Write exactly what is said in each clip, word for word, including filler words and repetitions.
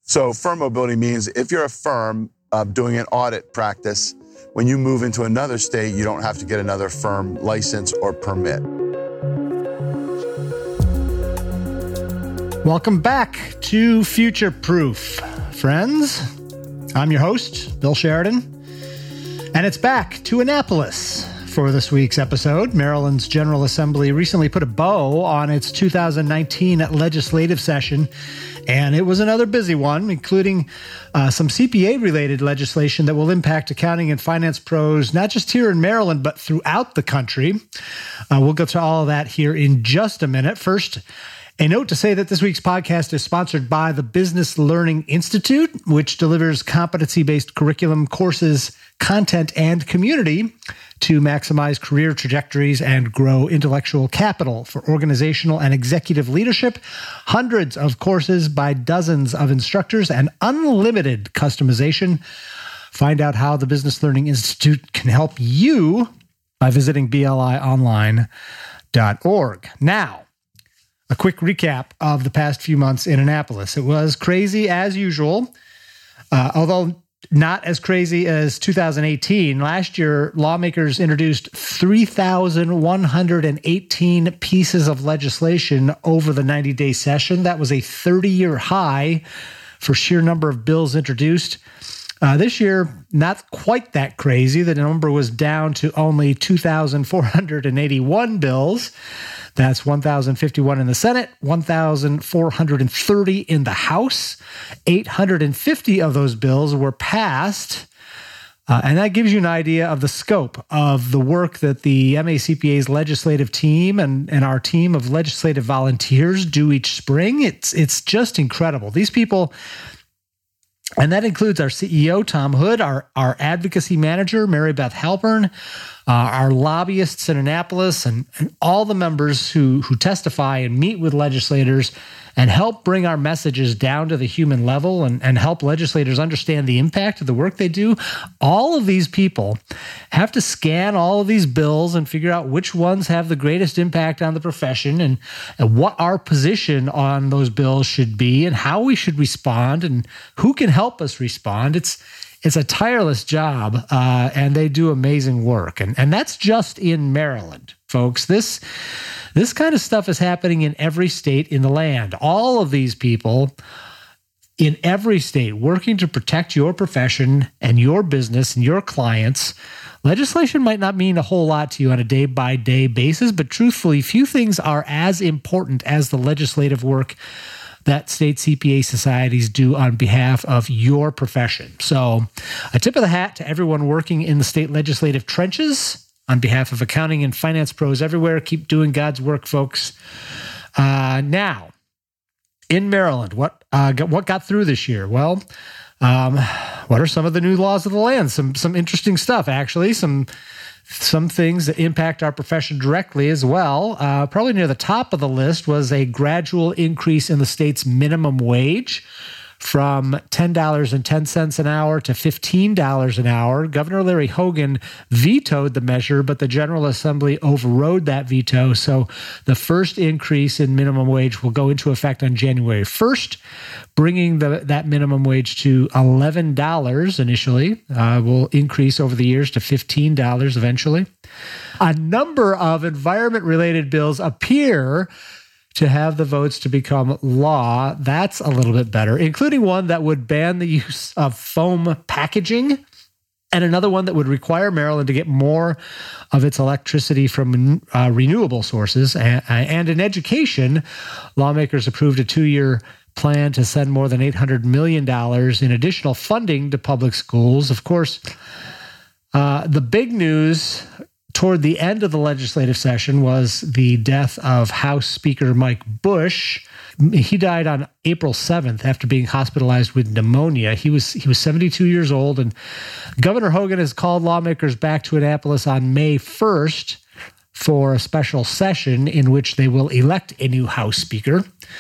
So firm mobility means if you're a firm uh, doing an audit practice, when you move into another state, you don't have to get another firm license or permit. Welcome back to Future Proof, friends. I'm your host, Bill Sheridan, and it's back to Annapolis for this week's episode. Maryland's General Assembly recently put a bow on its two thousand nineteen legislative session, and it was another busy one, including uh, some C P A-related legislation that will impact accounting and finance pros, not just here in Maryland, but throughout the country. Uh, we'll go to all of that here in just a minute. First, a note to say that this week's podcast is sponsored by the Business Learning Institute, which delivers competency-based curriculum, courses, content, and community to maximize career trajectories and grow intellectual capital for organizational and executive leadership. Hundreds of courses by dozens of instructors and unlimited customization. Find out how the Business Learning Institute can help you by visiting B L I online dot org. Now, a quick recap of the past few months in Annapolis. It was crazy as usual, uh, although not as crazy as two thousand eighteen. Last year, lawmakers introduced three thousand one hundred eighteen pieces of legislation over the ninety-day session. That was a thirty-year high for sheer number of bills introduced. Uh, this year, not quite that crazy. The number was down to only two thousand four hundred eighty-one bills. That's one thousand fifty-one in the Senate, one thousand four hundred thirty in the House. eight hundred fifty of those bills were passed. Uh, and that gives you an idea of the scope of the work that the M A C P A's legislative team and, and our team of legislative volunteers do each spring. It's, it's just incredible. These people... And that includes our C E O, Tom Hood, our, our advocacy manager, Mary Beth Halpern, uh, our lobbyists in Annapolis, and, and all the members who, who testify and meet with legislators and help bring our messages down to the human level and, and help legislators understand the impact of the work they do. All of these people have to scan all of these bills and figure out which ones have the greatest impact on the profession and, and what our position on those bills should be and how we should respond and who can help us respond. It's It's a tireless job, uh, and they do amazing work. And, and that's just in Maryland, folks. This, this kind of stuff is happening in every state in the land. All of these people in every state working to protect your profession and your business and your clients. Legislation might not mean a whole lot to you on a day-by-day basis, but truthfully, few things are as important as the legislative work that state C P A societies do on behalf of your profession. So a tip of the hat to everyone working in the state legislative trenches on behalf of accounting and finance pros everywhere. Keep doing God's work, folks. Uh, now, in Maryland, what uh, got, what got through this year? Well, um, what are some of the new laws of the land? Some some interesting stuff, actually. Some Some things that impact our profession directly as well. Uh, probably near the top of the list was a gradual increase in the state's minimum wage from ten dollars and ten cents an hour to fifteen dollars an hour. Governor Larry Hogan vetoed the measure, but the General Assembly overrode that veto. So the first increase in minimum wage will go into effect on January first, bringing the, that minimum wage to eleven dollars initially. Uh, will increase over the years to fifteen dollars eventually. A number of environment-related bills appear to have the votes to become law. That's a little bit better, including one that would ban the use of foam packaging and another one that would require Maryland to get more of its electricity from uh, renewable sources. And, and in education, lawmakers approved a two-year plan to send more than eight hundred million dollars in additional funding to public schools. Of course, uh, the big news toward the end of the legislative session was the death of House Speaker Mike Bush. He died on April seventh after being hospitalized with pneumonia. He was he was seventy-two years old, and Governor Hogan has called lawmakers back to Annapolis on May first for a special session in which they will elect a new House Speaker.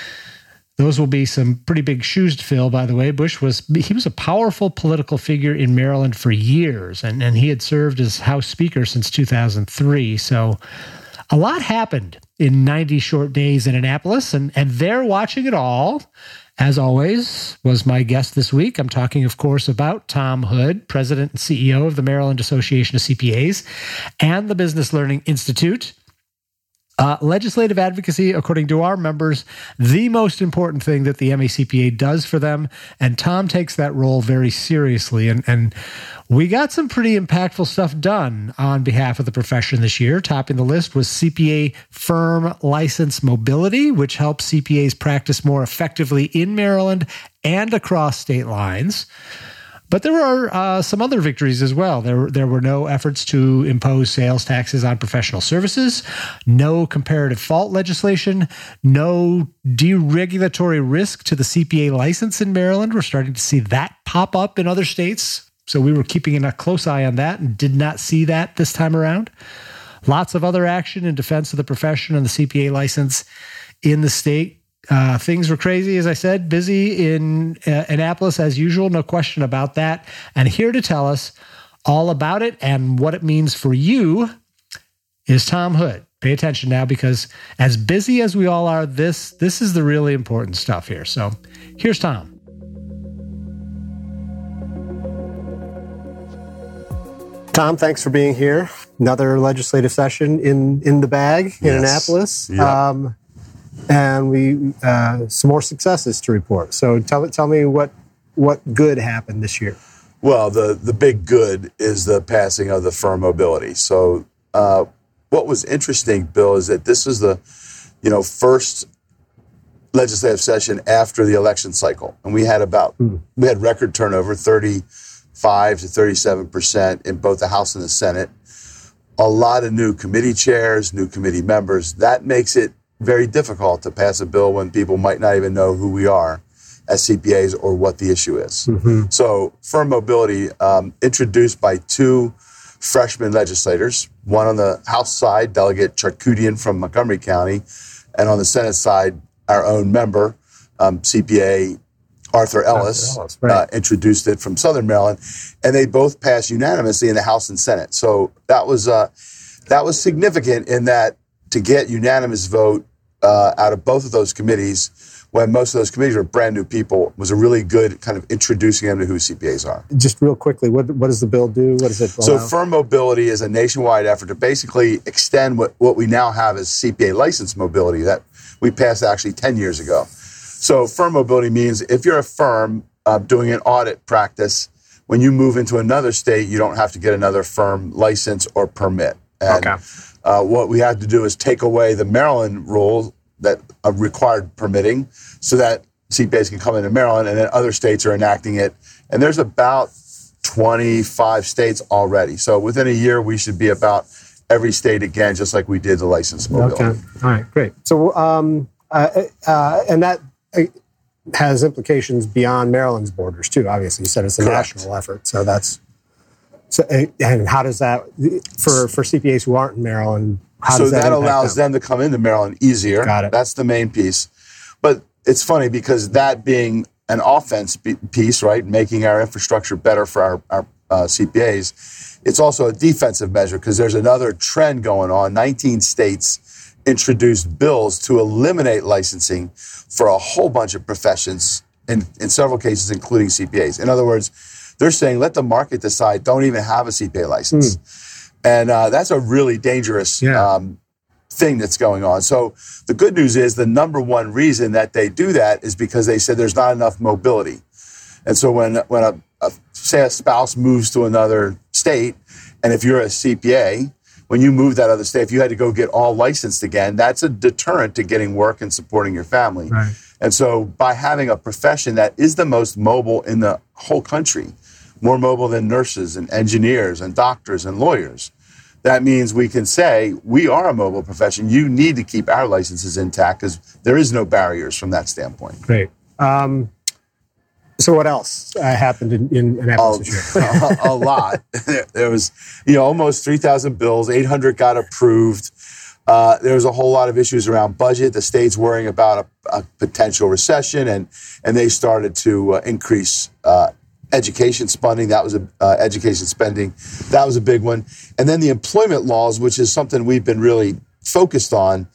Those will be some pretty big shoes to fill, by the way. Bush was he was a powerful political figure in Maryland for years, and, and he had served as House Speaker since two thousand three. So a lot happened in ninety short days in Annapolis, and, and they're watching it all, as always, was my guest this week. I'm talking, of course, about Tom Hood, President and C E O of the Maryland Association of C P As and the Business Learning Institute. Uh, legislative advocacy, according to our members, the most important thing that the M A C P A does for them, and Tom takes that role very seriously. And, and we got some pretty impactful stuff done on behalf of the profession this year. Topping the list was C P A firm license mobility, which helps C P As practice more effectively in Maryland and across state lines. But there were uh, some other victories as well. There, there were no efforts to impose sales taxes on professional services, no comparative fault legislation, no deregulatory risk to the C P A license in Maryland. We're starting to see that pop up in other states. So we were keeping a close eye on that and did not see that this time around. Lots of other action in defense of the profession and the C P A license in the state. Uh, things were crazy, as I said, busy in uh, Annapolis as usual, no question about that. And here to tell us all about it and what it means for you is Tom Hood. Pay attention now, because as busy as we all are, this this is the really important stuff here. So here's Tom. Tom, thanks for being here. Another legislative session in, in the bag in yes. Annapolis. Yep. Um, and we uh, some more successes to report. So tell tell me what what good happened this year. Well, the the big good is the passing of the firm mobility. So uh, what was interesting, Bill, is that this is the you know first legislative session after the election cycle, and we had about mm. we had record turnover, thirty-five to thirty-seven percent in both the House and the Senate. A lot of new committee chairs, new committee members. That makes it very difficult to pass a bill when people might not even know who we are as C P As or what the issue is. Mm-hmm. So firm mobility, um, introduced by two freshman legislators, one on the House side, Delegate Charkoudian from Montgomery County, and on the Senate side, our own member, um, C P A Arthur Ellis, Arthur Ellis right. uh, introduced it from Southern Maryland, and they both passed unanimously in the House and Senate. So that was uh, that was significant in that to get unanimous vote uh, out of both of those committees, when most of those committees were brand new people, was a really good kind of introducing them to who C P As are. Just real quickly, what what does the bill do? What does it allow? So firm mobility is a nationwide effort to basically extend what, what we now have as C P A license mobility that we passed actually ten years ago. So firm mobility means if you're a firm uh, doing an audit practice, when you move into another state, you don't have to get another firm license or permit. And, okay. Uh, what we had to do is take away the Maryland rule that uh, required permitting so that C P As can come into Maryland, and then other states are enacting it. And there's about twenty-five states already. So within a year, we should be about every state again, just like we did the license mobility. Okay. All right, great. So, um, uh, uh, and that has implications beyond Maryland's borders, too, obviously. You said it's a Correct. national effort, so that's... So, and how does that, for, for C P As who aren't in Maryland, how so does that that allows them? them to come into Maryland easier. Got it. That's the main piece. But it's funny because that being an offense piece, right, making our infrastructure better for our, our uh, C P As, it's also a defensive measure because there's another trend going on. nineteen states introduced bills to eliminate licensing for a whole bunch of professions, in, in several cases, including C P As. In other words, they're saying, let the market decide, don't even have a C P A license. Mm. And uh, that's a really dangerous yeah. um, thing that's going on. So the good news is the number one reason that they do that is because they said there's not enough mobility. And so when, when a, a say a spouse moves to another state, and if you're a C P A, when you move that other state, if you had to go get all licensed again, that's a deterrent to getting work and supporting your family. Right. And so by having a profession that is the most mobile in the whole country, more mobile than nurses and engineers and doctors and lawyers, that means we can say, we are a mobile profession. You need to keep our licenses intact because there is no barriers from that standpoint. Great. Um, so what else uh, happened in, in Annapolis this year? a, a lot. There was, you know, almost three thousand bills, eight hundred got approved. Uh, there was a whole lot of issues around budget. The state's worrying about a, a potential recession, and and they started to uh, increase uh, education spending. That was a uh, education spending. That was a big one. And then the employment laws, which is something we've been really focused on.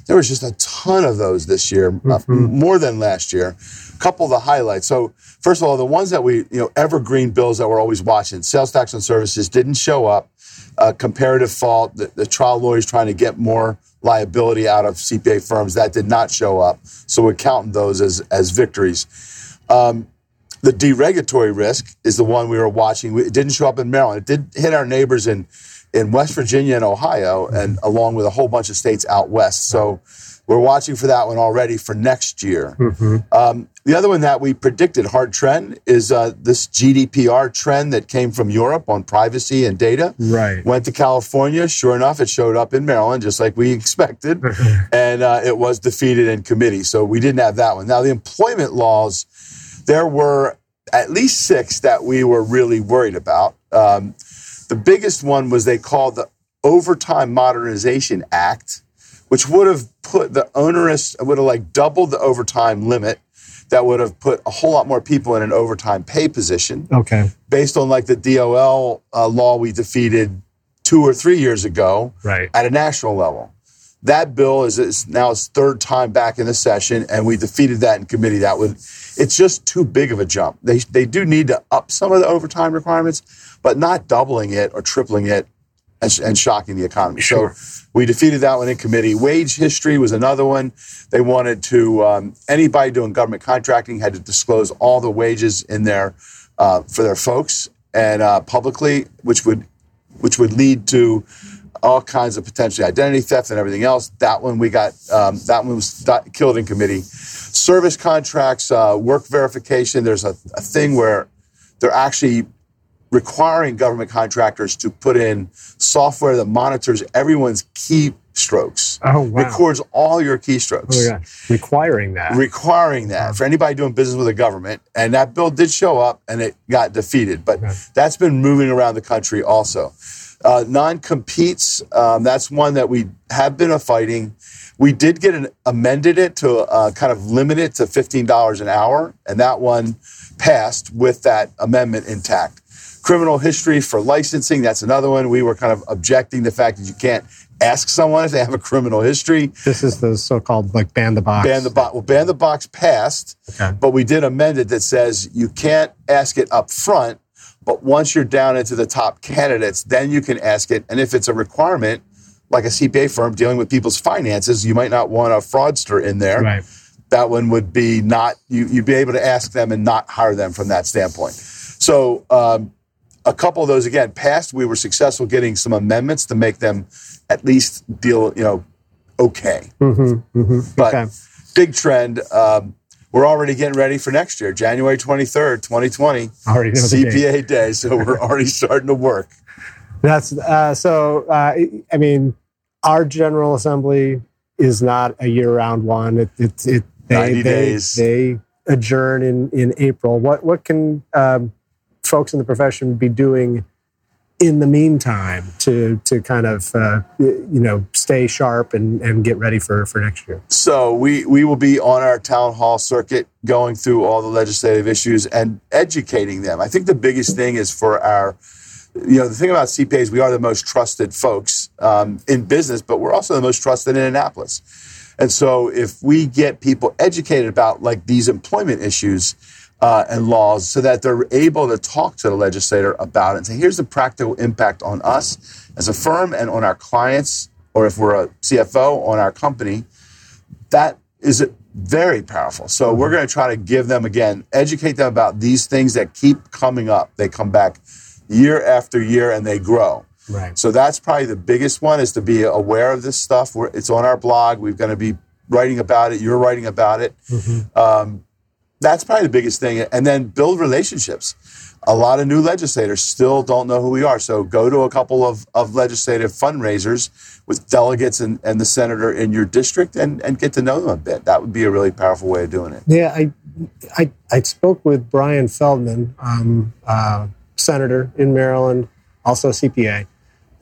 there was just a ton of those this year, mm-hmm. uh, more than last year. A couple of the highlights. So first of all, the ones that we, you know, evergreen bills that we're always watching, sales tax on services didn't show up. Uh, comparative fault, the, the trial lawyers trying to get more liability out of C P A firms, that did not show up. So we're counting those as, as victories. Um, the deregulatory risk is the one we were watching. It didn't show up in Maryland. It did hit our neighbors in, in West Virginia and Ohio, and along with a whole bunch of states out west. So we're watching for that one already for next year. Mm-hmm. Um, the other one that we predicted, hard trend, is uh, this G D P R trend that came from Europe on privacy and data. Right. Went to California. Sure enough, it showed up in Maryland, just like we expected. and uh, it was defeated in committee. So we didn't have that one. Now, the employment laws, there were at least six that we were really worried about. Um, the biggest one was they called the Overtime Modernization Act, which would have put the onerous, would have like doubled the overtime limit. That would have put a whole lot more people in an overtime pay position. Okay. Based on like the D O L uh, law we defeated two or three years ago right. at a national level. That bill is, is now its third time back in the session, and we defeated that in committee. That would, it's just too big of a jump. They they do need to up some of the overtime requirements, but not doubling it or tripling it and, and shocking the economy. Sure. So we defeated that one in committee. Wage history was another one. They wanted to, um, anybody doing government contracting had to disclose all the wages in their, uh, for their folks and uh, publicly, which would, which would lead to all kinds of potentially identity theft and everything else. That one we got, um, that one was th- killed in committee. Service contracts, uh, work verification. There's a, a thing where they're actually requiring government contractors to put in software that monitors everyone's keystrokes. Oh, wow. Records all your keystrokes. Oh, yeah. Requiring that. Requiring that for anybody doing business with the government. And that bill did show up and it got defeated. But okay. that's been moving around the country also. Uh, non-competes, um, that's one that we have been a fighting. We did get an amended it to uh, kind of limit it to fifteen dollars an hour. And that one passed with that amendment intact. Criminal history for licensing, that's another one. We were kind of objecting the fact that you can't ask someone if they have a criminal history. This is the so-called like ban the box. Ban the box. Well, ban the box passed, okay. but we did amend it that says you can't ask it up front, but once you're down into the top candidates, then you can ask it. And if it's a requirement, like a C P A firm dealing with people's finances, you might not want a fraudster in there. Right. That one would be not, you, you'd be able to ask them and not hire them from that standpoint. So, um, a couple of those, again, passed. We were successful getting some amendments to make them at least deal, you know, okay. Mm-hmm, mm-hmm. But okay. big trend. Um, we're already getting ready for next year, January twenty-third, twenty twenty. Already know the C P A date. Day. So we're already starting to work. That's uh, so. Uh, I mean, our General Assembly is not a year-round one. It, it, it they, ninety they, days. They adjourn in in April. What what can um, folks in the profession be doing in the meantime to to kind of uh, you know stay sharp and, and get ready for, for next year? So we, we will be on our town hall circuit going through all the legislative issues and educating them. I think the biggest thing is for our, you know, the thing about C P As, we are the most trusted folks um, in business, but we're also the most trusted in Annapolis. And so if we get people educated about like these employment issues, Uh, and laws so that they're able to talk to the legislator about it and say, here's the practical impact on us as a firm and on our clients, or if we're a C F O, on our company, that is very powerful. So we're going to try to give them, again, educate them about these things that keep coming up. They come back year after year and they grow. Right. So that's probably the biggest one, is to be aware of this stuff. We're, it's on our blog. We're going to be writing about it. You're writing about it. Mm-hmm. Um, That's probably the biggest thing. And then build relationships. A lot of new legislators still don't know who we are. So go to a couple of, of legislative fundraisers with delegates and, and the senator in your district and, and get to know them a bit. That would be a really powerful way of doing it. Yeah, I I, I spoke with Brian Feldman, um, uh, senator in Maryland, also a C P A.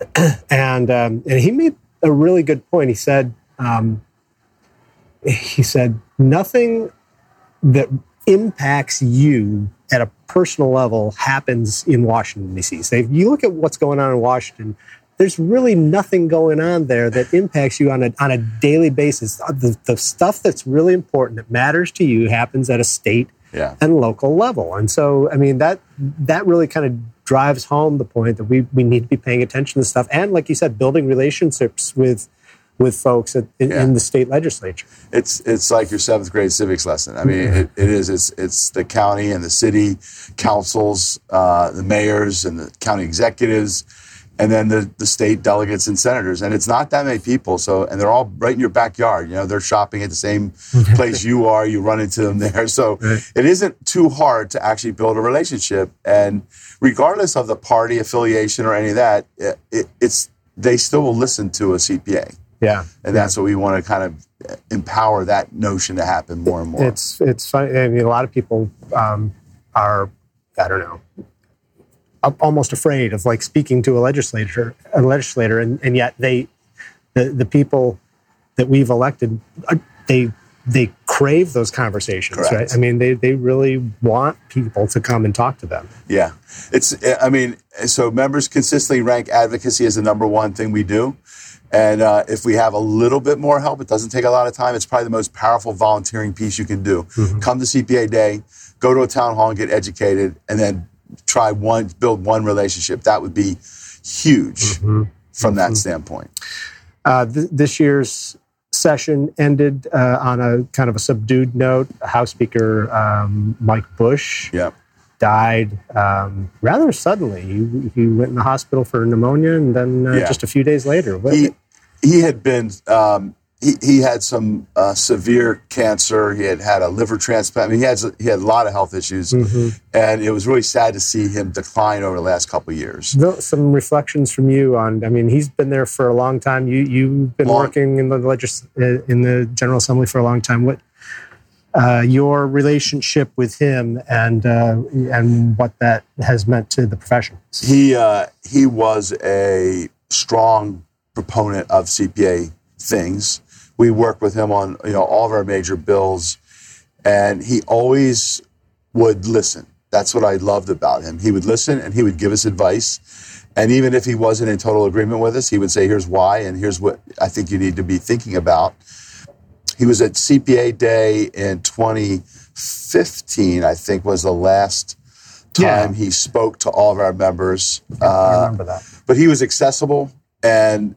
and um, and he made a really good point. He said, um, he said, nothing that impacts you at a personal level happens in Washington, D C. So if you look at what's going on in Washington, there's really nothing going on there that impacts you on a on a daily basis. The, the stuff that's really important, that matters to you, happens at a state yeah. and local level. And so, I mean, that that really kind of drives home the point that we we need to be paying attention to stuff. And like you said, building relationships with with folks at, in, yeah. in the state legislature. It's it's like your seventh grade civics lesson. I mean, mm-hmm. it, it is. It's it's the county and the city councils, uh, the mayors and the county executives, and then the, the state delegates and senators. And it's not that many people. So, and they're all right in your backyard. You know, they're shopping at the same place you are. You run into them there. So right. it isn't too hard to actually build a relationship. And regardless of the party affiliation or any of that, it, it, it's they still will listen to a C P A. Yeah. And that's what we want to kind of empower that notion to happen more and more. It's, it's funny. I mean, a lot of people um, are, I don't know, almost afraid of like speaking to a legislator, a legislator, and, and yet they, the, the people that we've elected, they they crave those conversations, Correct. Right? I mean, they they really want people to come and talk to them. Yeah, it's. I mean, so members consistently rank advocacy as the number one thing we do, and uh, if we have a little bit more help, it doesn't take a lot of time. It's probably the most powerful volunteering piece you can do. Mm-hmm. Come to C P A Day, go to a town hall and get educated, and then try one, build one relationship. That would be huge mm-hmm. from that mm-hmm. standpoint. Uh, th- this year's session ended uh, on a kind of a subdued note. House Speaker um, Mike Bush yep. died um, rather suddenly. He, he went in the hospital for pneumonia, and then uh, yeah. just a few days later. What, he, he had been... Um, He he had some uh, severe cancer. He had had a liver transplant. I mean, he had he had a lot of health issues, mm-hmm. and it was really sad to see him decline over the last couple of years. Some reflections from you on. I mean, he's been there for a long time. You you've been long. working in the legis- in the General Assembly for a long time. What uh, your relationship with him and uh, and what that has meant to the profession? He uh, he was a strong proponent of C P A things. We worked with him on, you know, all of our major bills, and he always would listen. That's what I loved about him. He would listen, and he would give us advice. And even if he wasn't in total agreement with us, he would say, here's why, and here's what I think you need to be thinking about. He was at C P A Day in twenty fifteen, I think, was the last time yeah. he spoke to all of our members. Yeah, uh, I remember that. But he was accessible, and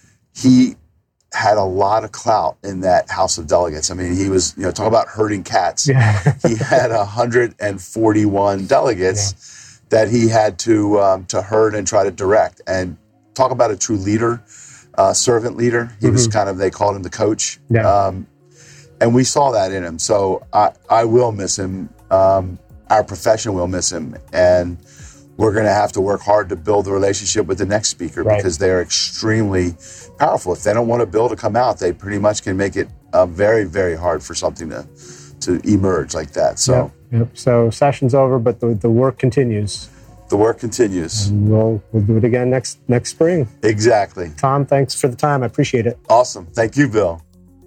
he had a lot of clout in that House of Delegates. I mean, he was, you know, talk about herding cats. Yeah. He had one hundred forty-one delegates yeah. that he had to um, to herd and try to direct. And talk about a true leader, uh, servant leader. He mm-hmm. was kind of, they called him the coach. Yeah. Um, and we saw that in him. So I, I will miss him. Um, our profession will miss him. And we're going to have to work hard to build the relationship with the next speaker right. because they're extremely powerful. If they don't want a bill to come out, they pretty much can make it uh, very, very hard for something to to emerge like that. So, yep, yep. So session's over, but the, the work continues. The work continues. And we'll we'll do it again next next spring. Exactly. Tom, thanks for the time. I appreciate it. Awesome. Thank you, Bill.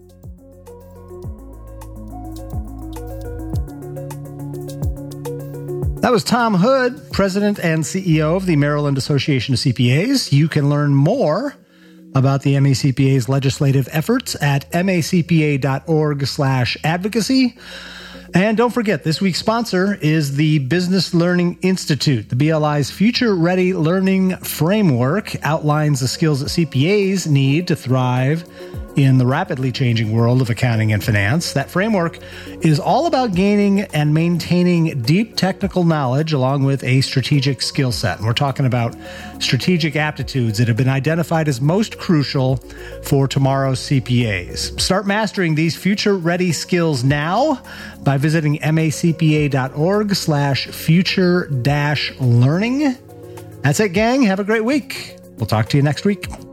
That was Tom Hood, President and C E O of the Maryland Association of C P As. You can learn more about the M A C P A's legislative efforts at macpa.org slash advocacy. And don't forget, this week's sponsor is the Business Learning Institute. The B L I's Future Ready Learning Framework outlines the skills that C P As need to thrive in the rapidly changing world of accounting and finance. That framework is all about gaining and maintaining deep technical knowledge along with a strategic skill set. And we're talking about strategic aptitudes that have been identified as most crucial for tomorrow's C P As. Start mastering these future-ready skills now by visiting macpa.org slash future dash learning. That's it, gang. Have a great week. We'll talk to you next week.